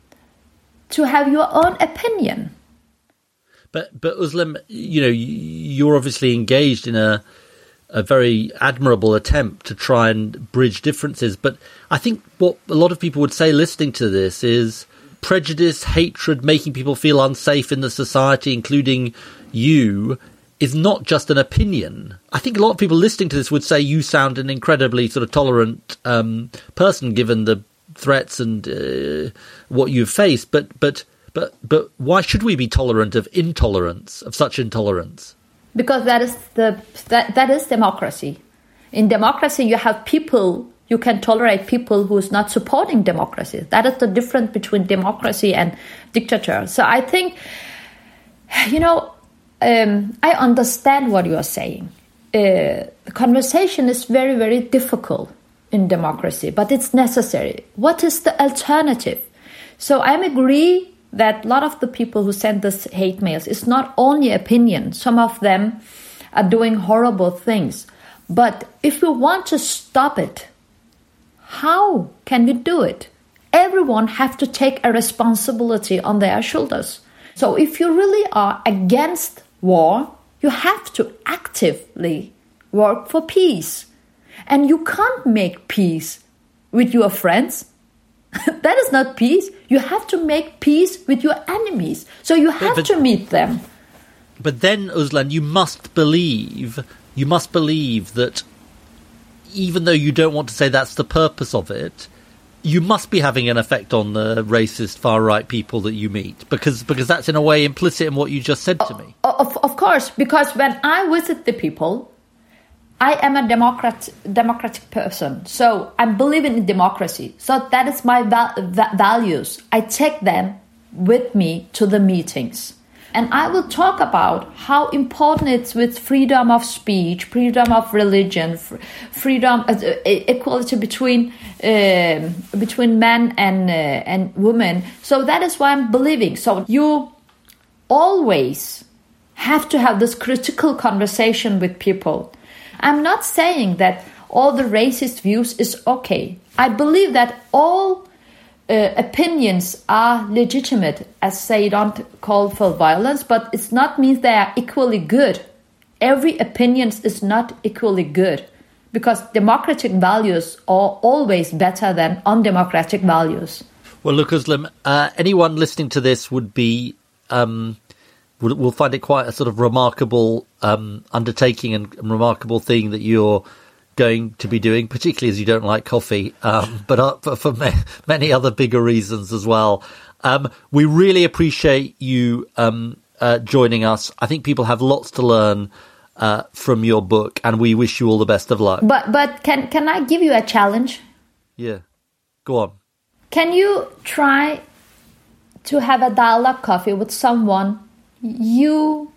to have your own opinion. But but Özlem, you know, you're obviously engaged in a a very admirable attempt to try and bridge differences. But I think what a lot of people would say listening to this is prejudice, hatred, making people feel unsafe in the society, including you, is not just an opinion. I think a lot of people listening to this would say you sound an incredibly sort of tolerant um, person, given the threats and uh, what you've faced. But but but but why should we be tolerant of intolerance, of such intolerance? Because that is the that, that is democracy. In democracy, you have people. You can tolerate people who is not supporting democracy. That is the difference between democracy and dictator. So I think, you know, um, I understand what you are saying. Uh, the conversation is very, very difficult in democracy, but it's necessary. What is the alternative? So I agree that a lot of the people who send this hate mails is not only opinion. Some of them are doing horrible things. But if we want to stop it, how can we do it? Everyone have to take a responsibility on their shoulders. So if you really are against war, you have to actively work for peace. And you can't make peace with your friends. That is not peace. You have to make peace with your enemies. So you have but, but, to meet them. But then, Özlem, you must believe, you must believe that even though you don't want to say that's the purpose of it, you must be having an effect on the racist far-right people that you meet, because because that's in a way implicit in what you just said to me. Of, of course, because when I visit the people, I am a democrat, democratic person, so I believe in democracy. So that is my val- va- values. I take them with me to the meetings. And I will talk about how important it's with freedom of speech, freedom of religion, f- freedom, uh, equality between uh, between men and uh, and women. So that is why I'm believing. So you always have to have this critical conversation with people. I'm not saying that all the racist views is okay. I believe that all Uh, opinions are legitimate, as they don't call for violence, but it's not means they are equally good. Every opinion is not equally good, because democratic values are always better than undemocratic values. Well, look, Özlem, uh, anyone listening to this would be um, will, will find it quite a sort of remarkable um, undertaking and, and remarkable thing that you're going to be doing, particularly as you don't like coffee, um, but uh, for, for ma- many other bigger reasons as well. Um, we really appreciate you um, uh, joining us. I think people have lots to learn uh, from your book, and we wish you all the best of luck. But but can can I give you a challenge? Yeah, go on. Can you try to have a dialogue coffee with someone you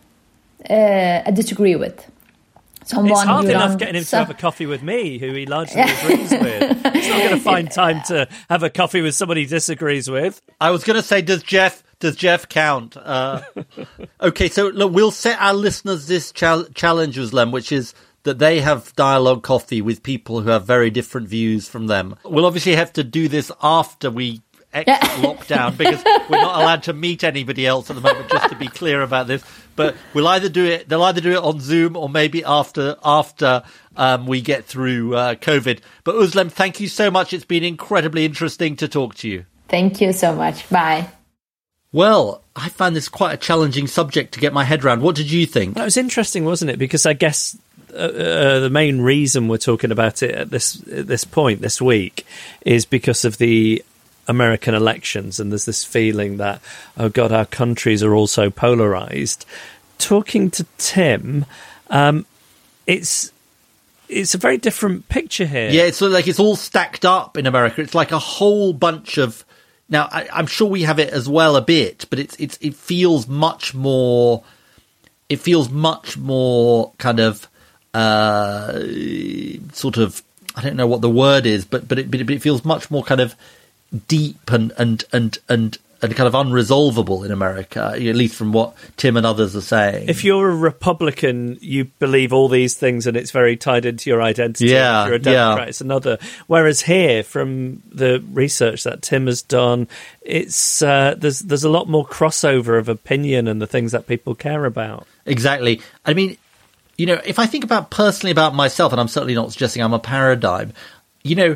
uh, disagree with? Someone it's hard enough don't... getting him so... to have a coffee with me, who he largely agrees with. He's not going to find time to have a coffee with somebody he disagrees with. I was going to say, does Jeff does Jeff count? Uh, okay, so look, we'll set our listeners this chal- challenge, Özlem, which is that they have dialogue coffee with people who have very different views from them. We'll obviously have to do this after we exit lockdown, because we're not allowed to meet anybody else at the moment, just to be clear about this. But we'll either do it, they'll either do it on Zoom or maybe after after um, we get through uh, COVID. But Özlem, thank you so much. It's been incredibly interesting to talk to you. Thank you so much. Bye. Well, I found this quite a challenging subject to get my head around. What did you think? That was interesting, wasn't it? Because I guess uh, uh, the main reason we're talking about it at this at this point this week is because of the American elections, and there's this feeling that, oh God, our countries are all so polarized. Talking to Tim, um, it's it's a very different picture here. Yeah, it's sort of like it's all stacked up in America. It's like a whole bunch of. Now, I, I'm sure we have it as well a bit, but it's it's it feels much more. It feels much more kind of uh, sort of I don't know what the word is, but but it, but it feels much more kind of deep and and and and and kind of unresolvable in America, at least from what Tim and others are saying. If you're a Republican, you believe all these things and it's very tied into your identity. Yeah, if you're a Democrat, yeah. it's another. Whereas here, from the research that Tim has done, it's uh, there's there's a lot more crossover of opinion and the things that people care about. Exactly. I mean, you know, if I think about personally about myself, and I'm certainly not suggesting I'm a paradigm, you know,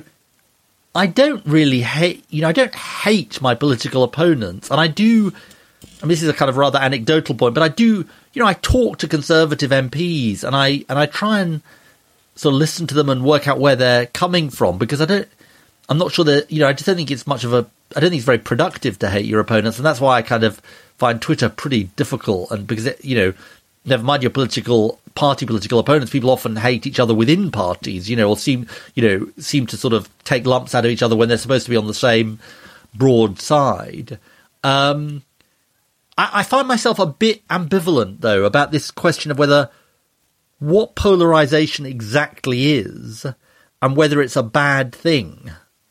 I don't really hate, you know, I don't hate my political opponents. And I do, and this is a kind of rather anecdotal point, but I do, you know, I talk to Conservative M Ps and I, and I try and sort of listen to them and work out where they're coming from, because I don't, I'm not sure that, you know, I just don't think it's much of a, I don't think it's very productive to hate your opponents. And that's why I kind of find Twitter pretty difficult. And because, it, you know, never mind your political party political opponents, people often hate each other within parties, you know, or seem, you know, seem to sort of take lumps out of each other when they're supposed to be on the same broad side. Um, I, I find myself a bit ambivalent, though, about this question of whether what polarization exactly is and whether it's a bad thing.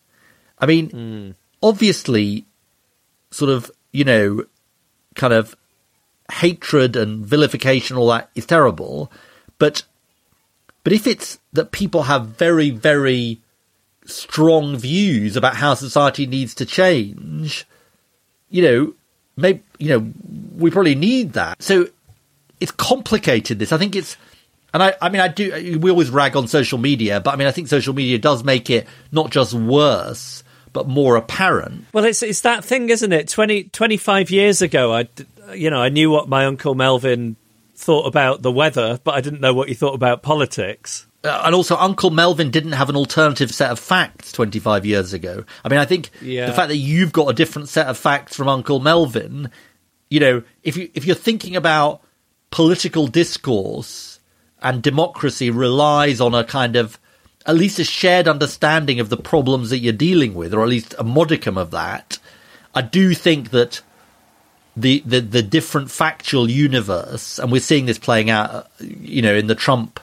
I mean, mm. obviously, sort of, you know, kind of hatred and vilification, all that is terrible, but but if it's that people have very, very strong views about how society needs to change, you know, maybe, you know, we probably need that. So it's complicated, this. I think it's, and I, I mean, I do, we always rag on social media, but I mean, I think social media does make it not just worse, but more apparent. Well, it's it's that thing, isn't it? twenty, twenty-five years ago, I, you know, I knew what my Uncle Melvin thought about the weather, but I didn't know what he thought about politics. Uh, and also, Uncle Melvin didn't have an alternative set of facts twenty-five years ago. I mean, I think yeah. the fact that you've got a different set of facts from Uncle Melvin, you know, if you if you're thinking about political discourse and democracy relies on a kind of at least a shared understanding of the problems that you're dealing with, or at least a modicum of that, I do think that the, the, the different factual universe, and we're seeing this playing out, you know, in the Trump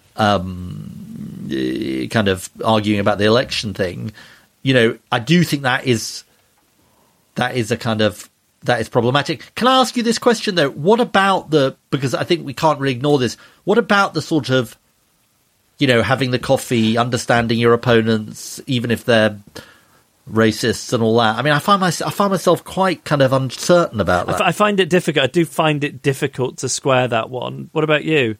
um, kind of arguing about the election thing, you know, I do think that is that is a kind of, that is problematic. Can I ask you this question, though? What about the, because I think we can't really ignore this, what about the sort of, you know, having the coffee, understanding your opponents, even if they're racists and all that? I mean, I find myself, I find myself quite kind of uncertain about that. I, f- I find it difficult. I do find it difficult to square that one. What about you?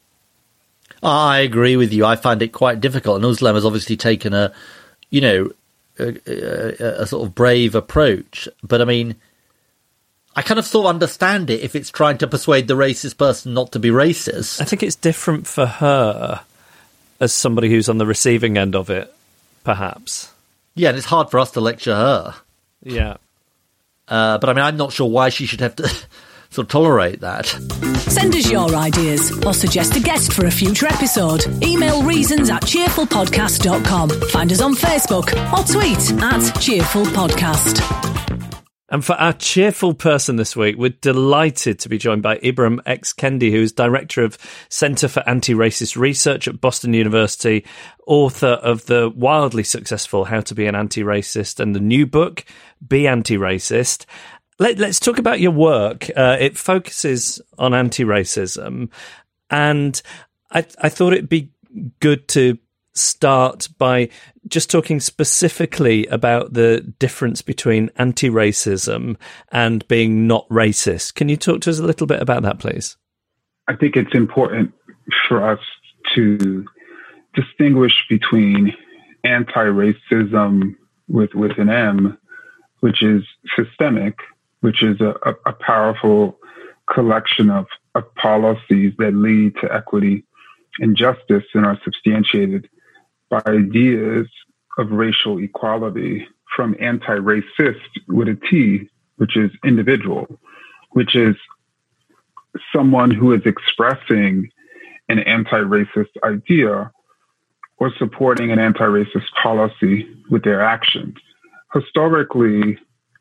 I agree with you. I find it quite difficult. And Uslam has obviously taken a, you know, a, a, a sort of brave approach. But I mean, I kind of sort of understand it if it's trying to persuade the racist person not to be racist. I think it's different for her as somebody who's on the receiving end of it, perhaps. Yeah, and it's hard for us to lecture her. Yeah. Uh, but I mean, I'm not sure why she should have to sort of tolerate that. Send us your ideas or suggest a guest for a future episode. Email reasons at cheerful podcast dot com. Find us on Facebook or tweet at cheerful podcast. And for our cheerful person this week, we're delighted to be joined by Ibram X. Kendi, who's Director of Centre for Anti-Racist Research at Boston University, author of the wildly successful How to Be an Anti-Racist and the new book, Be Anti-Racist. Let, let's talk about your work. Uh, it focuses on anti-racism, and I, I thought it'd be good to start by just talking specifically about the difference between anti-racism and being not racist. Can you talk to us a little bit about that, please? I think it's important for us to distinguish between anti-racism with, with an M, which is systemic, which is a, a, a powerful collection of, of policies that lead to equity and justice and are substantiated by ideas of racial equality, from anti-racist with a T, which is individual, which is someone who is expressing an anti-racist idea or supporting an anti-racist policy with their actions. Historically,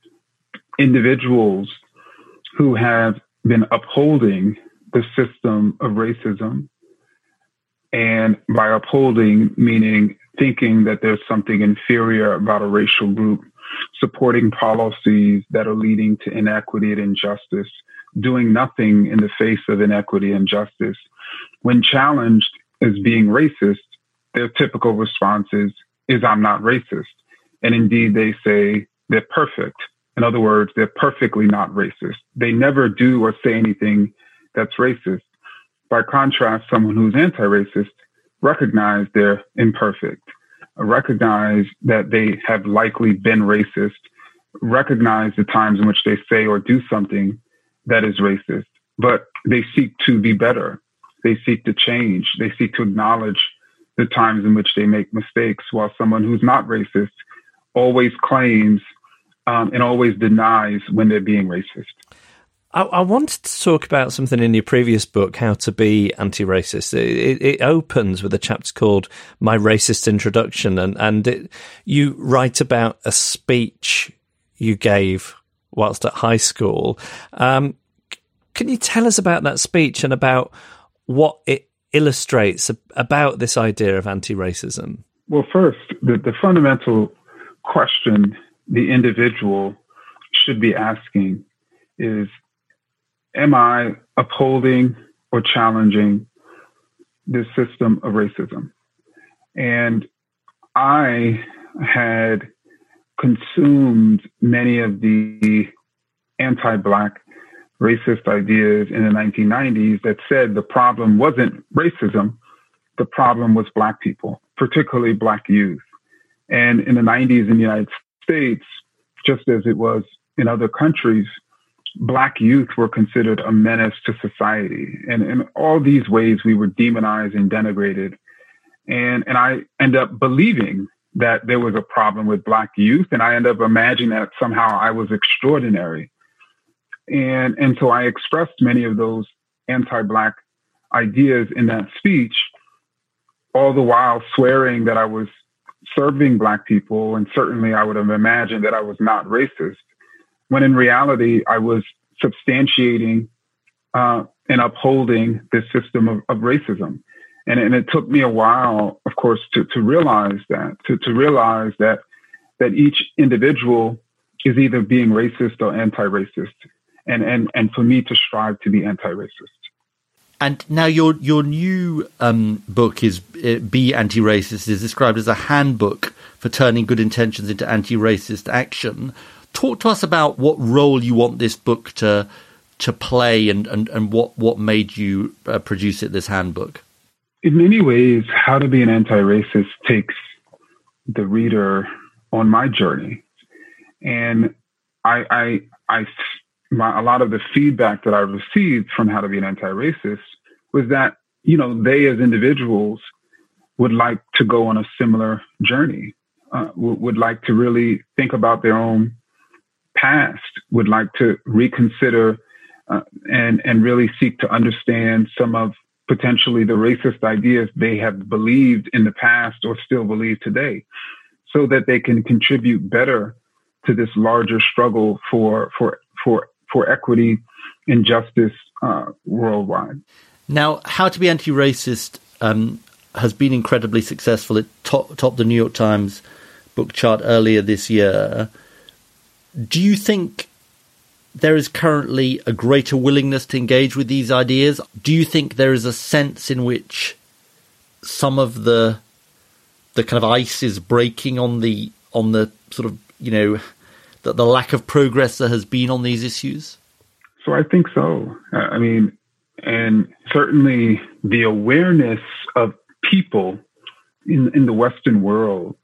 individuals who have been upholding the system of racism, and by upholding, meaning thinking that there's something inferior about a racial group, supporting policies that are leading to inequity and injustice, doing nothing in the face of inequity and injustice. When challenged as being racist, their typical response is, is I'm not racist. And indeed, they say they're perfect. In other words, they're perfectly not racist. They never do or say anything that's racist. By contrast, someone who's anti-racist recognize they're imperfect, recognize that they have likely been racist, recognize the times in which they say or do something that is racist, but they seek to be better. They seek to change. They seek to acknowledge the times in which they make mistakes, while someone who's not racist always claims um, and always denies when they're being racist. I, I wanted to talk about something in your previous book, How to Be Anti-Racist. It, it opens with a chapter called My Racist Introduction, and, and it, you write about a speech you gave whilst at high school. Um, can you tell us about that speech and about what it illustrates about this idea of anti-racism? Well, first, the, the fundamental question the individual should be asking is, am I upholding or challenging this system of racism? And I had consumed many of the anti-Black racist ideas in the nineteen nineties that said the problem wasn't racism, the problem was Black people, particularly Black youth. And in the nineties in the United States, just as it was in other countries, Black youth were considered a menace to society. And in all these ways, we were demonized and denigrated. And, and I end up believing that there was a problem with Black youth. And I end up imagining that somehow I was extraordinary. And, and so I expressed many of those anti-Black ideas in that speech, all the while swearing that I was serving Black people. And certainly I would have imagined that I was not racist, when in reality, I was substantiating uh, and upholding this system of, of racism. And, and it took me a while, of course, to, to realize that, to, to realize that that each individual is either being racist or anti-racist, and, and, and for me to strive to be anti-racist. And now your your new um, book is uh, Be Anti-Racist, is described as a handbook for turning good intentions into anti-racist action. Talk to us about what role you want this book to to play, and, and, and what, what made you uh, produce it, this handbook. In many ways, How to Be an Anti-Racist takes the reader on my journey. And I, I, I my, a lot of the feedback that I received from How to Be an Anti-Racist was that, you know, they as individuals would like to go on a similar journey, uh, would, would like to really think about their own past, would like to reconsider uh, and, and really seek to understand some of potentially the racist ideas they have believed in the past or still believe today, so that they can contribute better to this larger struggle for for for for equity and justice uh, worldwide. Now, How to Be Anti-Racist um, has been incredibly successful. It top, topped the New York Times book chart earlier this year. Do you think there is currently a greater willingness to engage with these ideas? Do you think there is a sense in which some of the the kind of ice is breaking on the on the sort of, you know, the, the lack of progress there has been on these issues? So I think so. I mean, and certainly the awareness of people in, in the Western world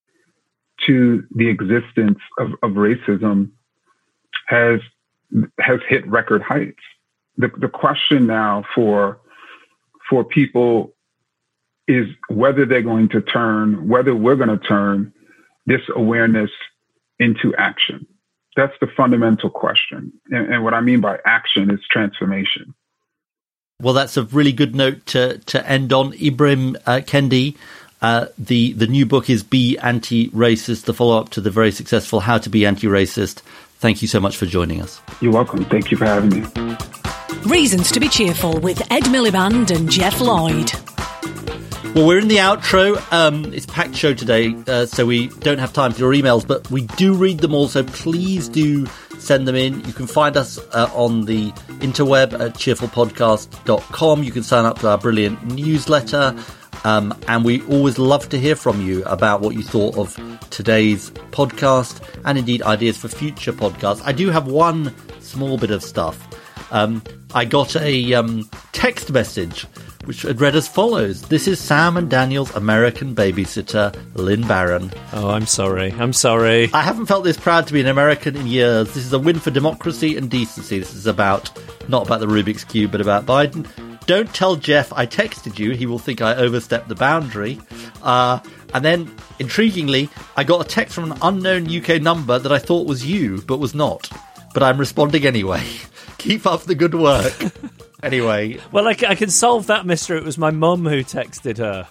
to the existence of, of racism has has hit record heights. The, the question now for for people is whether they're going to turn, whether we're going to turn this awareness into action. That's the fundamental question. And, and what I mean by action is transformation. Well, that's a really good note to, to end on. Ibram uh, Kendi, uh, the, the new book is Be Anti-Racist, the follow-up to the very successful How to Be Anti-Racist. Thank you so much for joining us. You're welcome. Thank you for having me. Reasons to be Cheerful with Ed Miliband and Jeff Lloyd. Well, we're in the outro. Um, it's a packed show today, uh, so we don't have time for your emails, but we do read them all, so please do send them in. You can find us uh, on the interweb at cheerful podcast dot com. You can sign up to our brilliant newsletter. Um, and we always love to hear from you about what you thought of today's podcast and indeed ideas for future podcasts. I do have one small bit of stuff. Um, I got a um, text message which had read as follows. This is Sam and Daniel's American babysitter, Lynn Barron. Oh, I'm sorry. I'm sorry. I haven't felt this proud to be an American in years. This is a win for democracy and decency. This is about, not about the Rubik's Cube, but about Biden. Don't tell Jeff I texted you. He will think I overstepped the boundary. Uh, and then, intriguingly, I got a text from an unknown U K number that I thought was you, but was not. But I'm responding anyway. Keep up the good work. Anyway. Well, I, c- I can solve that mystery. It was my mum who texted her.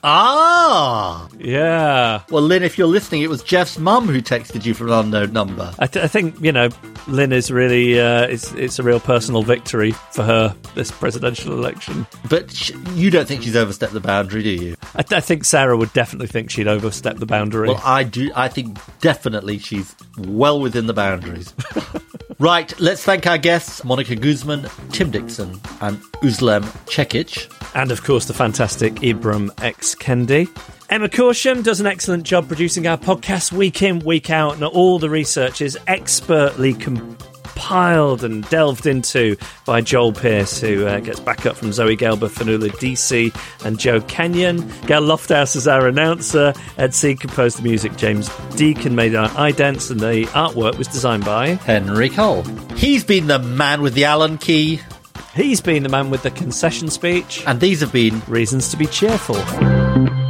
Ah! Yeah. Well, Lynn, if you're listening, it was Jeff's mum who texted you from an unknown number. I, th- I think, you know, Lynn is really, uh, it's, it's a real personal victory for her, this presidential election. But sh- you don't think she's overstepped the boundary, do you? I, th- I think Sarah would definitely think she'd overstepped the boundary. Well, I do. I think definitely she's well within the boundaries. Right, let's thank our guests, Monica Guzman, Tim Dixon, and Uzlem Cekic. And, of course, the fantastic Ibram X. Kendi. Emma Corsham does an excellent job producing our podcast week in, week out, and all the research is expertly compiled and delved into by Joel Pearce, who uh, gets backup from Zoe Gelber, Fanula D C, and Joe Kenyon. Gail Lofthouse is our announcer. Ed Seed composed the music. James Deacon made our idents, and the artwork was designed by Henry Cole. He's been the man with the Allen key. He's been the man with the concession speech. And these have been Reasons to be Cheerful.